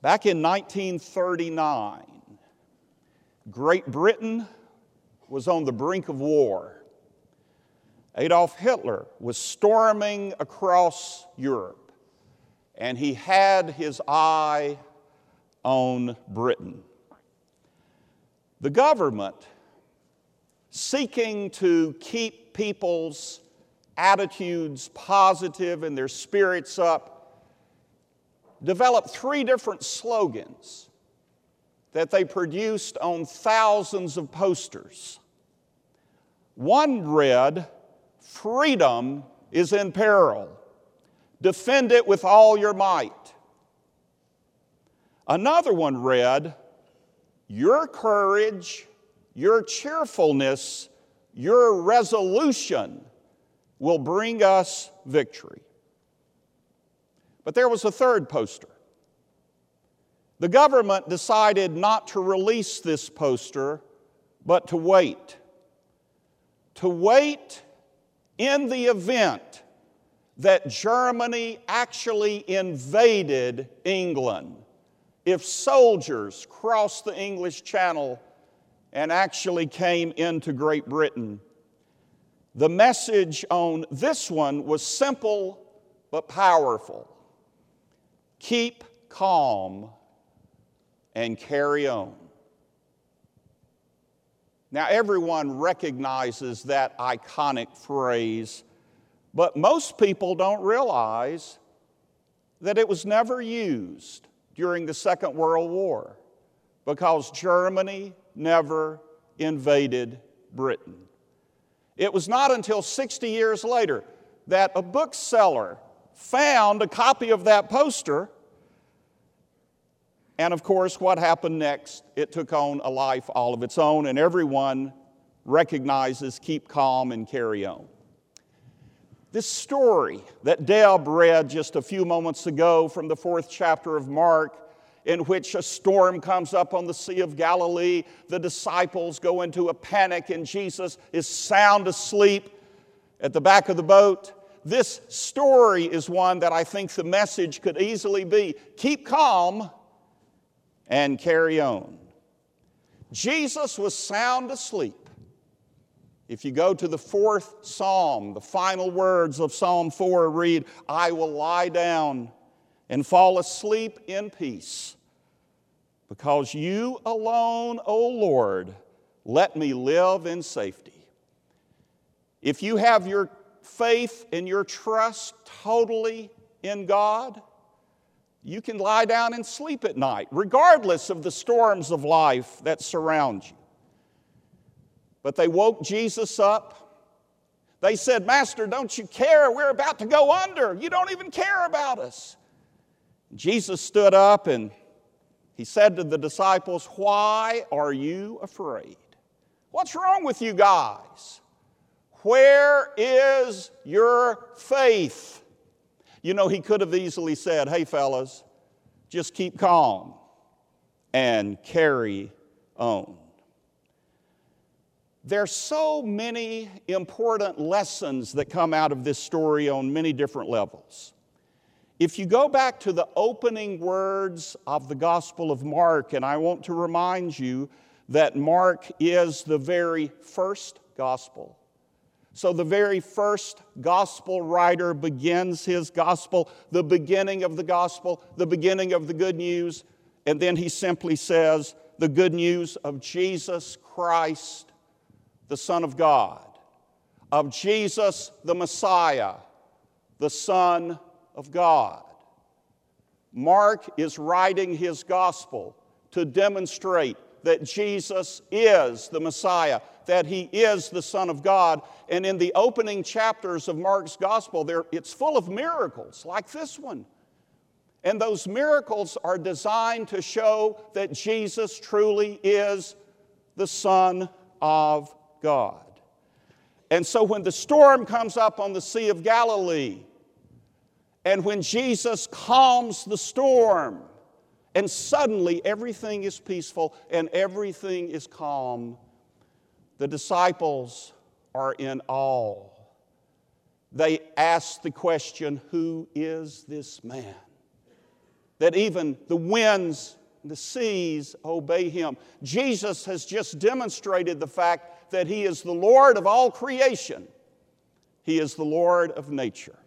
Back in 1939, Great Britain was on the brink of war. Adolf Hitler was storming across Europe, and he had his eye on Britain. The government, seeking to keep people's attitudes positive and their spirits up, developed 3 different slogans that they produced on thousands of posters. One read, "Freedom is in peril. Defend it with all your might." Another one read, "Your courage, your cheerfulness, your resolution will bring us victory." But there was a third poster. The government decided not to release this poster, but to wait. To wait in the event that Germany actually invaded England, if soldiers crossed the English Channel and actually came into Great Britain. The message on this one was simple but powerful. Keep calm and carry on. Now, everyone recognizes that iconic phrase, but most people don't realize that it was never used during the Second World War because Germany never invaded Britain. It was not until 60 years later that a bookseller found a copy of that poster. And of course, what happened next? It took on a life all of its own, and everyone recognizes keep calm and carry on. This story that Deb read just a few moments ago from the 4th chapter of Mark, in which a storm comes up on the Sea of Galilee, the disciples go into a panic, and Jesus is sound asleep at the back of the boat. This story is one that I think the message could easily be, keep calm and carry on. Jesus was sound asleep. If you go to the 4th Psalm, the final words of Psalm 4 read, "I will lie down and fall asleep in peace, because you alone, O Lord, let me live in safety." If you have your faith and your trust totally in God, you can lie down and sleep at night, regardless of the storms of life that surround you. But they woke Jesus up. They said, "Master, don't you care? We're about to go under. You don't even care about us." Jesus stood up and he said to the disciples, "Why are you afraid? What's wrong with you guys? Where is your faith?" You know, he could have easily said, "Hey, fellas, just keep calm and carry on." There's so many important lessons that come out of this story on many different levels. If you go back to the opening words of the Gospel of Mark, and I want to remind you that Mark is the very first gospel. So the very first gospel writer begins his gospel, the beginning of the gospel, the beginning of the good news, and then he simply says, the good news of Jesus Christ, the Son of God, of Jesus the Messiah, the Son of God. Mark is writing his gospel to demonstrate that Jesus is the Messiah, that he is the Son of God. And in the opening chapters of Mark's gospel, it's full of miracles like this one. And those miracles are designed to show that Jesus truly is the Son of God. And so when the storm comes up on the Sea of Galilee, and when Jesus calms the storm, and suddenly everything is peaceful and everything is calm, the disciples are in awe. They ask the question, who is this man? that even the winds and the seas obey him. Jesus has just demonstrated the fact that he is the Lord of all creation. He is the Lord of nature.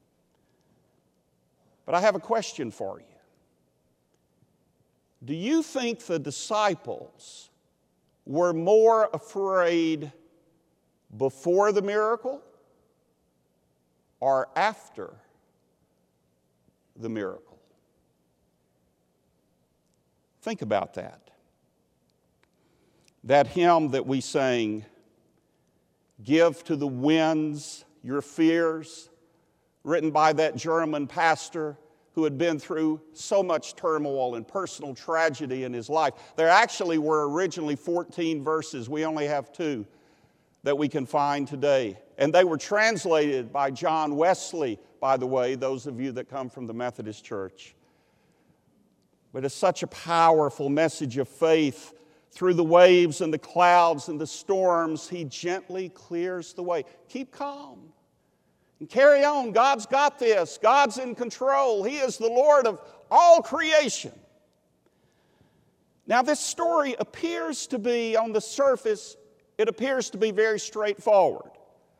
But I have a question for you. Do you think the disciples were more afraid before the miracle or after the miracle? Think about that. That hymn that we sang, "Give to the winds your fears," written by that German pastor who had been through so much turmoil and personal tragedy in his life. There actually were originally 14 verses. We only have 2 that we can find today. And they were translated by John Wesley, by the way, those of you that come from the Methodist Church. But it's such a powerful message of faith. Through the waves and the clouds and the storms, he gently clears the way. Keep calm and carry on. God's got this. God's in control. He is the Lord of all creation. Now, this story appears to be, on the surface, it appears to be very straightforward.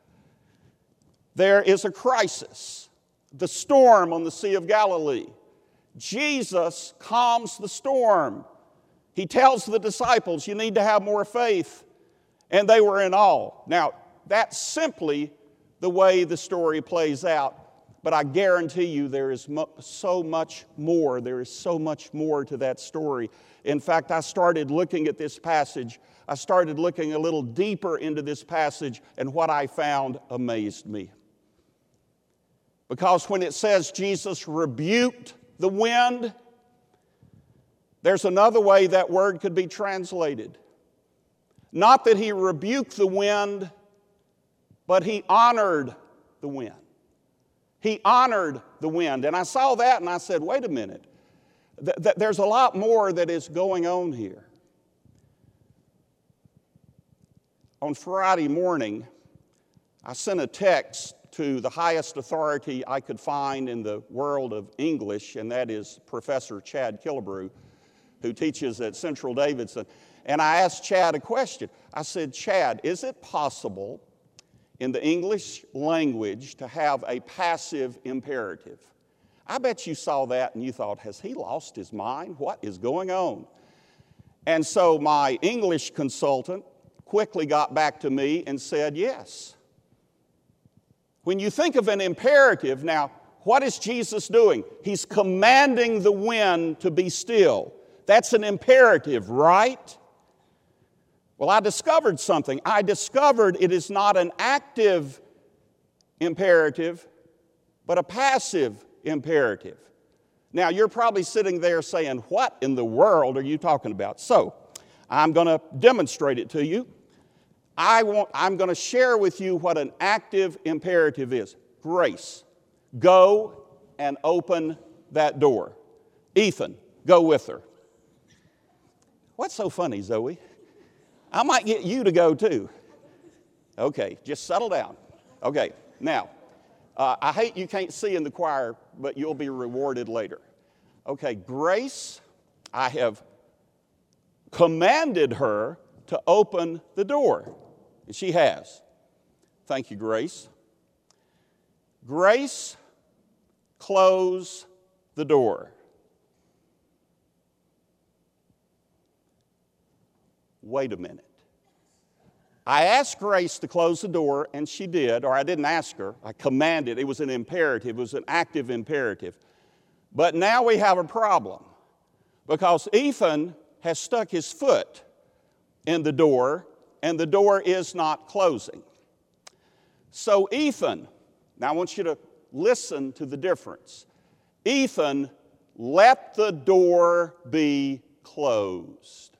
There is a crisis, the storm on the Sea of Galilee. Jesus calms the storm. He tells the disciples, you need to have more faith. And they were in awe. Now, that's simply the way the story plays out. But I guarantee you there is so much more. There is so much more to that story. In fact, I started looking at this passage. I started looking a little deeper into this passage, and what I found amazed me. Because when it says Jesus rebuked the wind, there's another way that word could be translated. Not that he rebuked the wind, but he honored the wind. He honored the wind. And I saw that and I said, wait a minute. There's a lot more that is going on here. On Friday morning, I sent a text to the highest authority I could find in the world of English, and that is Professor Chad Killebrew, who teaches at Central Davidson. And I asked Chad a question. I said, Chad, is it possible in the English language to have a passive imperative? I bet you saw that and you thought, has he lost his mind? What is going on? And so my English consultant quickly got back to me and said, yes. When you think of an imperative, now, what is Jesus doing? He's commanding the wind to be still. That's an imperative, right? Well, I discovered something. I discovered it is not an active imperative, but a passive imperative. Now, you're probably sitting there saying, what in the world are you talking about? So, I'm going to demonstrate it to you. I'm going to share with you what an active imperative is. Grace, go and open that door. Ethan, go with her. What's so funny, Zoe? I might get you to go too. Okay, just settle down. Okay, now, I hate you can't see in the choir, but you'll be rewarded later. Okay, Grace, I have commanded her to open the door. And she has. Thank you, Grace. Grace, close the door. Wait a minute. I asked Grace to close the door, and she did, or I didn't ask her. I commanded. It was an imperative. It was an active imperative. But now we have a problem because Ethan has stuck his foot in the door, and the door is not closing. So Ethan, now I want you to listen to the difference. Ethan, let the door be closed.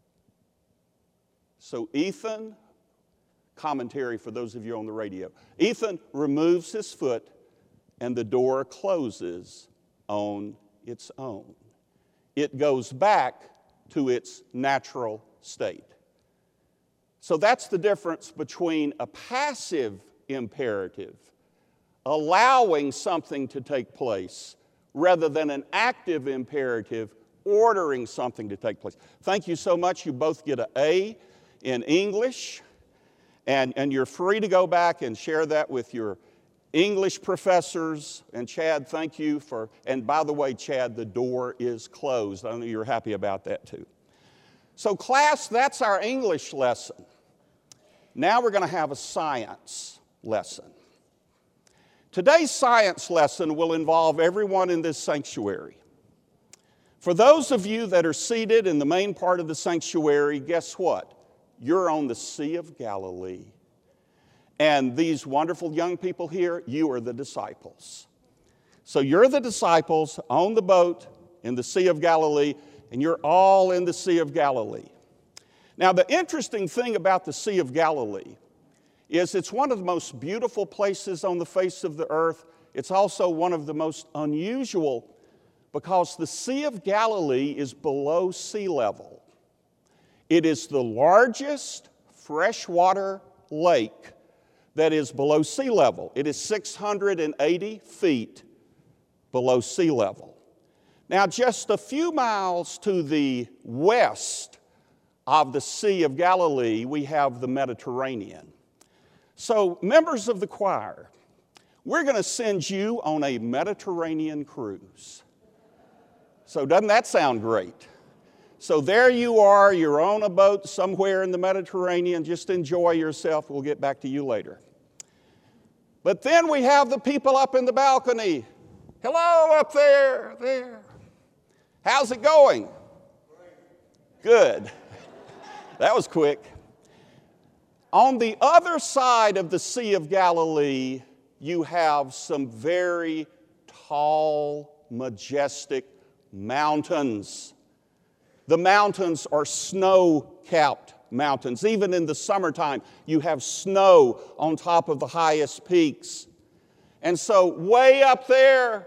So Ethan, commentary for those of you on the radio, Ethan removes his foot and the door closes on its own. It goes back to its natural state. So that's the difference between a passive imperative, allowing something to take place, rather than an active imperative ordering something to take place. Thank you so much. You both get an A in English, and you're free to go back and share that with your English professors. And Chad, thank you for, and by the way, Chad, the door is closed. I know you're happy about that too. So class, that's our English lesson. Now we're going to have a science lesson. Today's science lesson will involve everyone in this sanctuary. For those of you that are seated in the main part of the sanctuary, guess what? You're on the Sea of Galilee. And these wonderful young people here, you are the disciples. So you're the disciples on the boat in the Sea of Galilee, and you're all in the Sea of Galilee. Now, the interesting thing about the Sea of Galilee is it's one of the most beautiful places on the face of the earth. It's also one of the most unusual because the Sea of Galilee is below sea level. It is the largest freshwater lake that is below sea level. It is 680 feet below sea level. Now, just a few miles to the west of the Sea of Galilee, we have the Mediterranean. So, members of the choir, we're going to send you on a Mediterranean cruise. So doesn't that sound great? So there you are, you're on a boat somewhere in the Mediterranean, just enjoy yourself, we'll get back to you later. But then we have the people up in the balcony. Hello up there. How's it going? Good. That was quick. On the other side of the Sea of Galilee, you have some very tall, majestic mountains. The mountains are snow-capped mountains. Even in the summertime, you have snow on top of the highest peaks. And so way up there,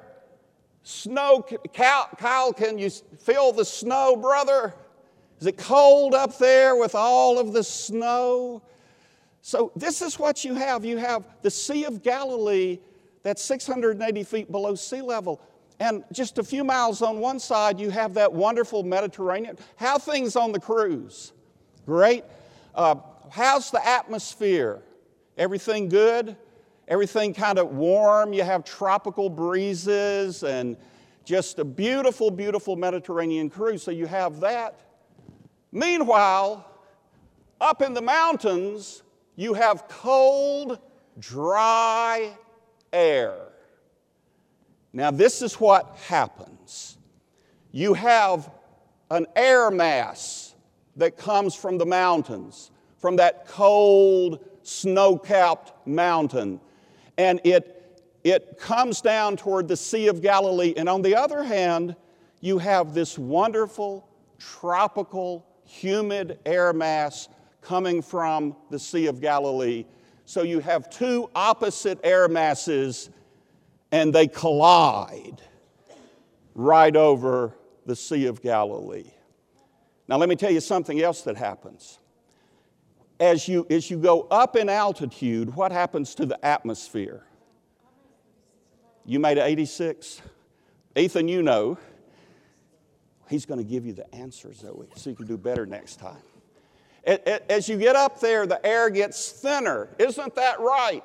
Kyle, can you feel the snow, brother? Is it cold up there with all of the snow? So this is what you have. You have the Sea of Galilee that's 680 feet below sea level. And just a few miles on one side, you have that wonderful Mediterranean. How are things on the cruise? Great. How's the atmosphere? Everything good? Everything kind of warm? You have tropical breezes and just a beautiful, beautiful Mediterranean cruise. So you have that. Meanwhile, up in the mountains, you have cold, dry air. Now, this is what happens. You have an air mass that comes from the mountains, from that cold, snow-capped mountain, and it comes down toward the Sea of Galilee. And on the other hand, you have this wonderful, tropical, humid air mass coming from the Sea of Galilee. So you have two opposite air masses, and they collide right over the Sea of Galilee. Now let me tell you something else that happens. As you go up in altitude, what happens to the atmosphere? You made it 86? Ethan, you know. He's going to give you the answers, Zoe, so you can do better next time. As you get up there, the air gets thinner. Isn't that right?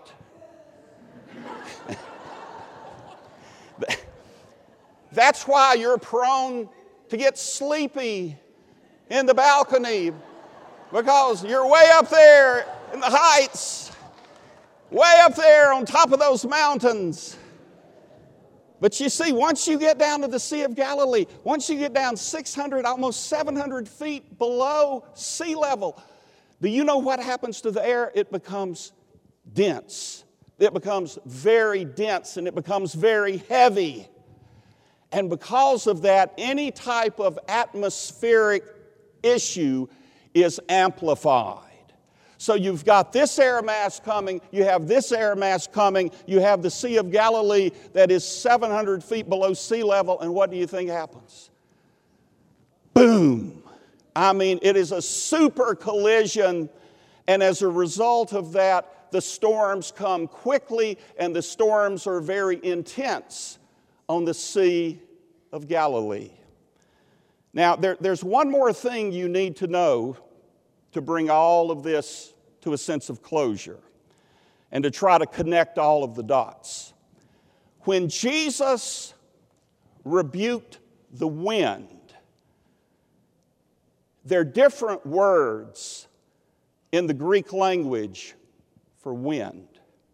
That's why you're prone to get sleepy in the balcony, because you're way up there in the heights, way up there on top of those mountains. But you see, once you get down to the Sea of Galilee, once you get down 600, almost 700 feet below sea level, do you know what happens to the air? It becomes dense. It becomes very dense, and it becomes very heavy. And because of that, any type of atmospheric issue is amplified. So you've got this air mass coming, you have this air mass coming, you have the Sea of Galilee that is 700 feet below sea level, and what do you think happens? Boom! I mean, it is a super collision, and as a result of that, the storms come quickly, and the storms are very intense on the Sea of Galilee. Now, there's one more thing you need to know to bring all of this to a sense of closure and to try to connect all of the dots. When Jesus rebuked the wind, there are different words in the Greek language for wind.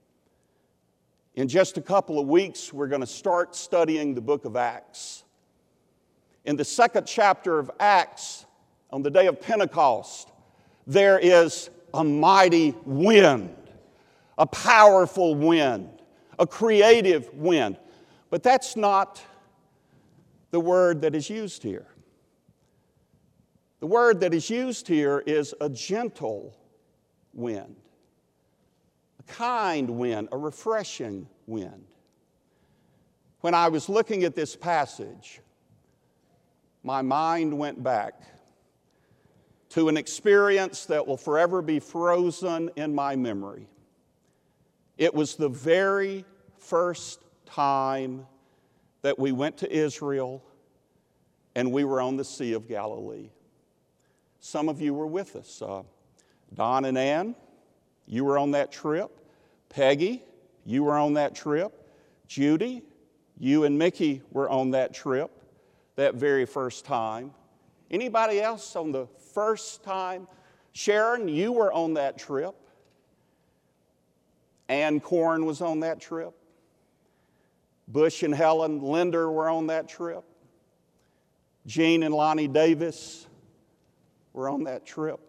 In just a couple of weeks, we're going to start studying the book of Acts. In the second chapter of Acts, on the day of Pentecost, there is a mighty wind, a powerful wind, a creative wind. But that's not the word that is used here. The word that is used here is a gentle wind, a kind wind, a refreshing wind. When I was looking at this passage, my mind went back to an experience that will forever be frozen in my memory. It was the very first time that we went to Israel and we were on the Sea of Galilee. Some of you were with us. Don and Ann, you were on that trip. Peggy, you were on that trip. Judy, you and Mickey were on that trip that very first time. Anybody else on the first time? Sharon, you were on that trip. Ann Corn was on that trip. Bush and Helen Linder were on that trip. Gene and Lonnie Davis were on that trip.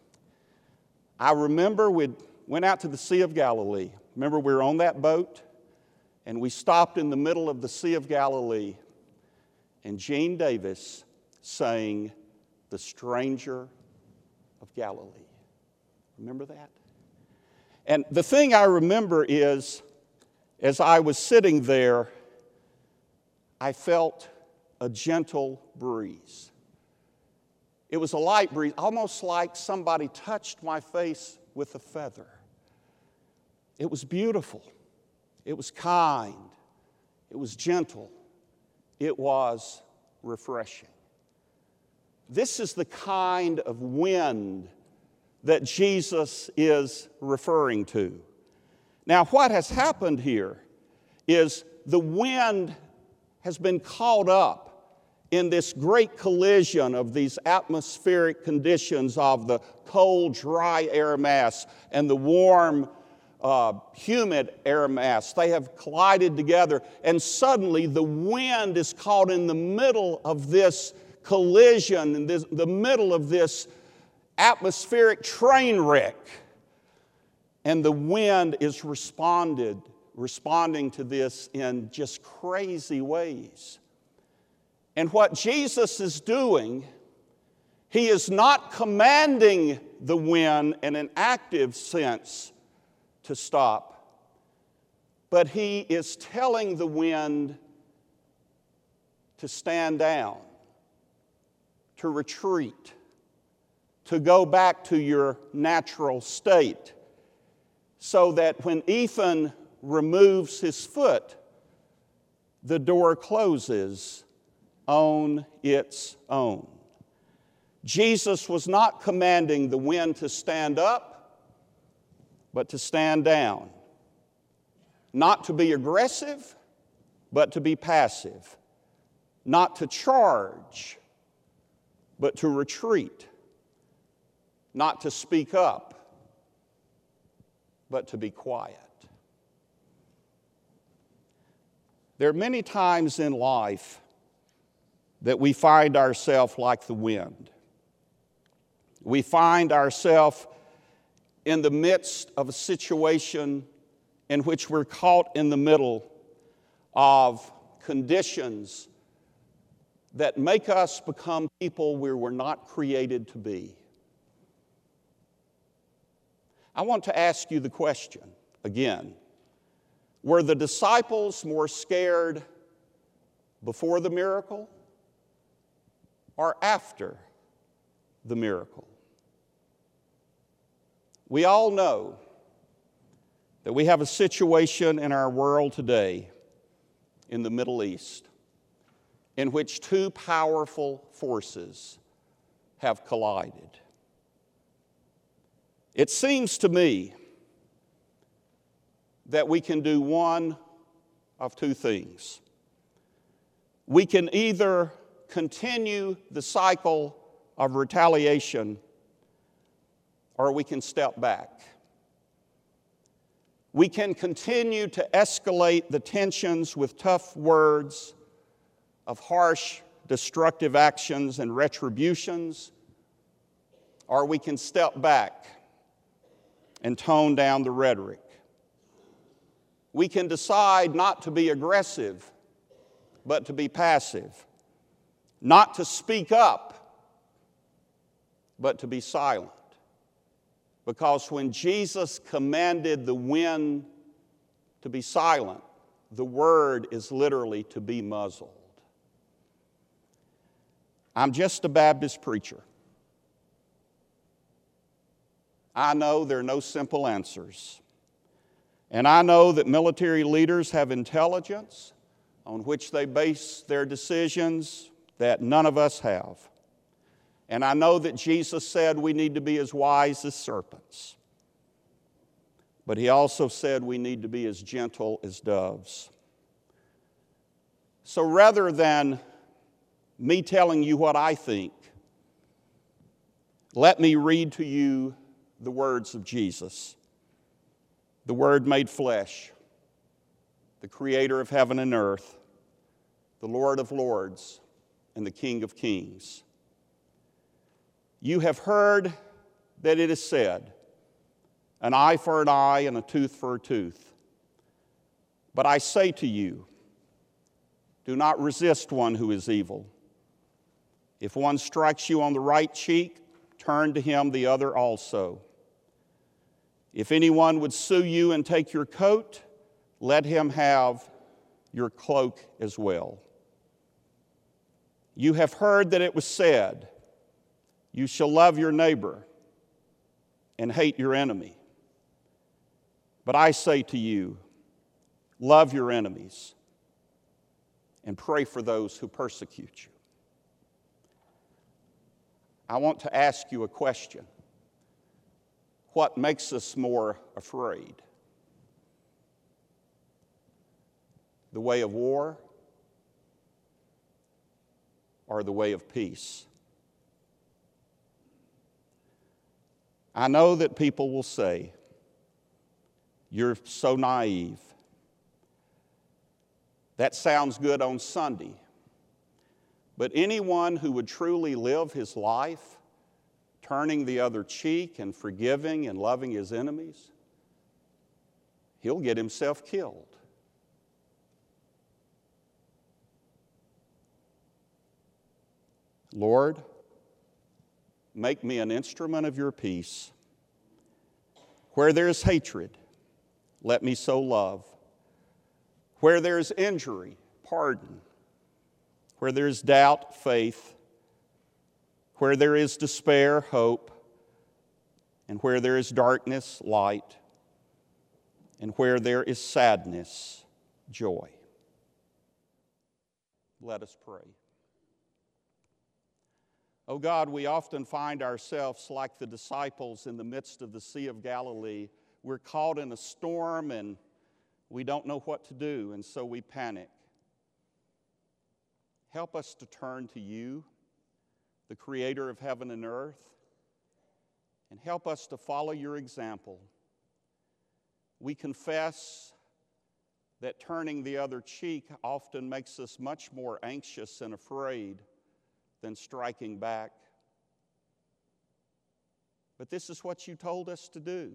I remember we went out to the Sea of Galilee. Remember, we were on that boat, and we stopped in the middle of the Sea of Galilee, and Gene Davis sang "The Stranger of Galilee." Remember that? And the thing I remember is, as I was sitting there, I felt a gentle breeze. It was a light breeze, almost like somebody touched my face with a feather. It was beautiful. It was kind. It was gentle. It was refreshing. This is the kind of wind that Jesus is referring to. Now, what has happened here is the wind has been caught up in this great collision of these atmospheric conditions of the cold, dry air mass and the warm, humid air mass. They have collided together, and suddenly the wind is caught in the middle of this collision, in the middle of this atmospheric train wreck. And the wind is responding to this in just crazy ways. And what Jesus is doing, he is not commanding the wind in an active sense to stop, but he is telling the wind to stand down, to retreat, to go back to your natural state, so that when Ethan removes his foot, the door closes on its own. Jesus was not commanding the wind to stand up, but to stand down. Not to be aggressive, but to be passive. Not to charge, but to retreat. Not to speak up, but to be quiet. There are many times in life that we find ourselves like the wind. We find ourselves in the midst of a situation in which we're caught in the middle of conditions that make us become people we were not created to be. I want to ask you the question again. Were the disciples more scared before the miracle or after the miracle? We all know that we have a situation in our world today in the Middle East in which two powerful forces have collided. It seems to me that we can do one of two things. We can either continue the cycle of retaliation, or we can step back. We can continue to escalate the tensions with tough words of harsh, destructive actions and retributions, or we can step back and tone down the rhetoric. We can decide not to be aggressive, but to be passive, not to speak up, but to be silent. Because when Jesus commanded the wind to be silent, the word is literally to be muzzled. I'm just a Baptist preacher. I know there are no simple answers. And I know that military leaders have intelligence on which they base their decisions that none of us have. And I know that Jesus said we need to be as wise as serpents. But he also said we need to be as gentle as doves. So rather than me telling you what I think, let me read to you the words of Jesus, the Word made flesh, the Creator of heaven and earth, the Lord of lords, and the King of kings. You have heard that it is said, an eye for an eye and a tooth for a tooth. But I say to you, do not resist one who is evil. If one strikes you on the right cheek, turn to him the other also. If anyone would sue you and take your coat, let him have your cloak as well. You have heard that it was said, you shall love your neighbor and hate your enemy. But I say to you, love your enemies and pray for those who persecute you. I want to ask you a question. What makes us more afraid? The way of war or the way of peace? I know that people will say, you're so naive. That sounds good on Sunday. But anyone who would truly live his life turning the other cheek and forgiving and loving his enemies, he'll get himself killed. Lord, make me an instrument of your peace. Where there is hatred, let me sow love. Where there is injury, pardon. Where there is doubt, faith. Where there is despair, hope. And where there is darkness, light. And where there is sadness, joy. Let us pray. Oh God, we often find ourselves like the disciples in the midst of the Sea of Galilee. We're caught in a storm and we don't know what to do, and so we panic. Help us to turn to you, the Creator of heaven and earth, and help us to follow your example. We confess that turning the other cheek often makes us much more anxious and afraid than striking back. But this is what you told us to do.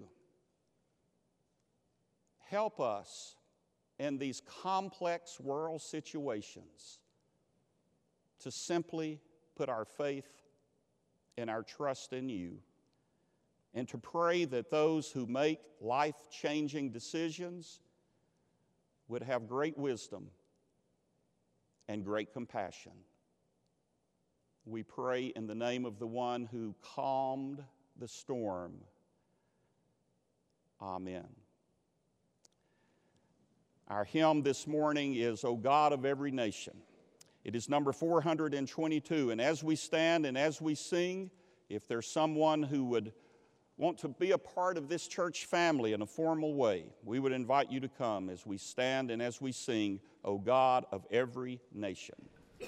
Help us in these complex world situations to simply put our faith and our trust in you, and to pray that those who make life-changing decisions would have great wisdom and great compassion. We pray in the name of the one who calmed the storm. Amen. Our hymn this morning is, O God of Every Nation. It is number 422, and as we stand and as we sing, if there's someone who would want to be a part of this church family in a formal way, we would invite you to come as we stand and as we sing, O God of Every Nation.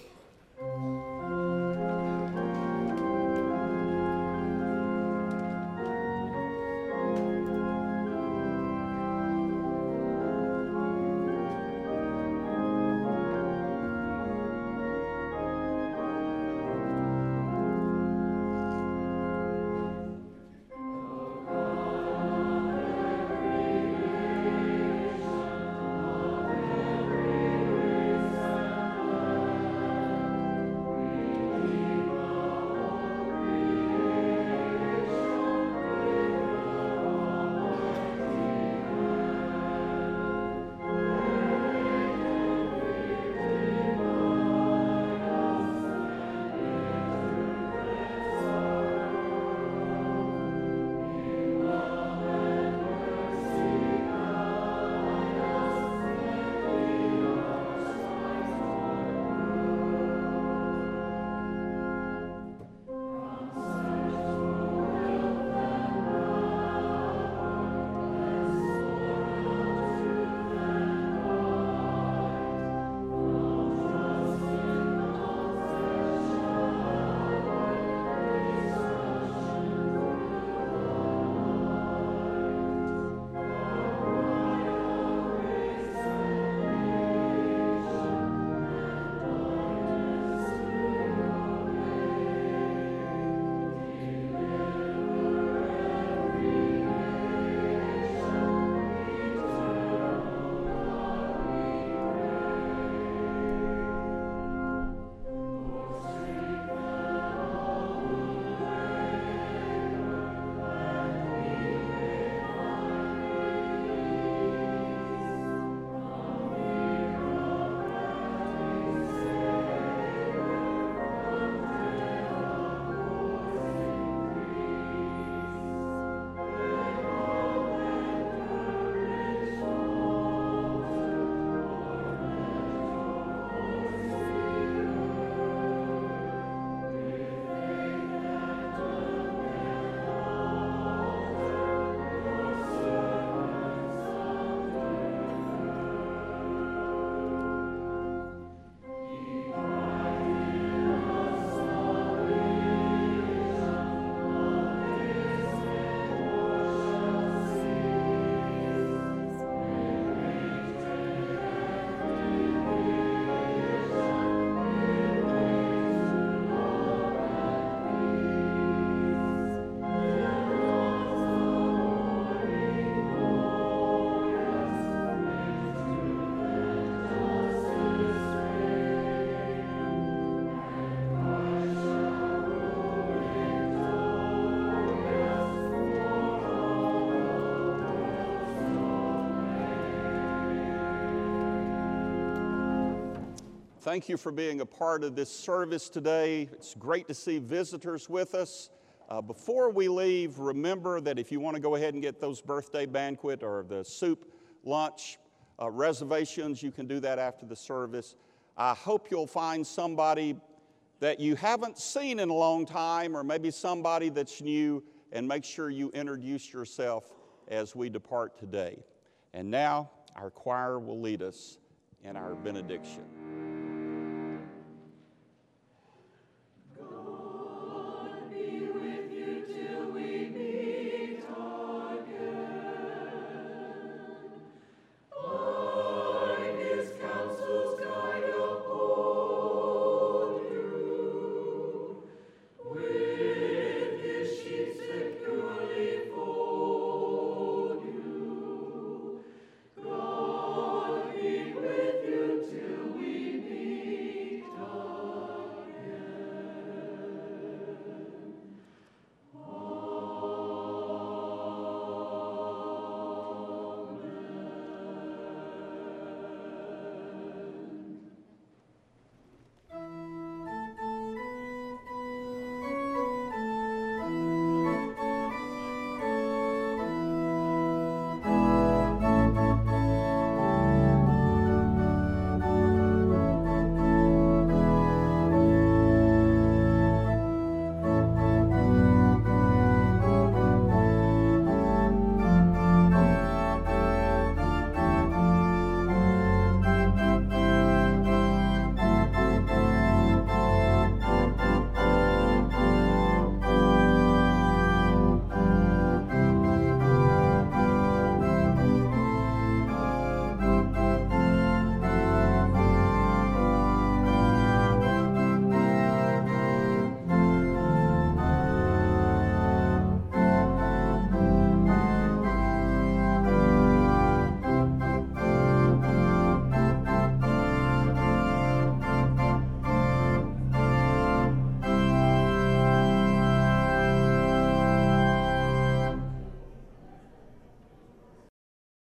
Thank you for being a part of this service today. It's great to see visitors with us. Before we leave, remember that if you want to go ahead and get those birthday banquet or the soup lunch reservations, you can do that after the service. I hope you'll find somebody that you haven't seen in a long time, or maybe somebody that's new, and make sure you introduce yourself as we depart today. And now our choir will lead us in our benediction.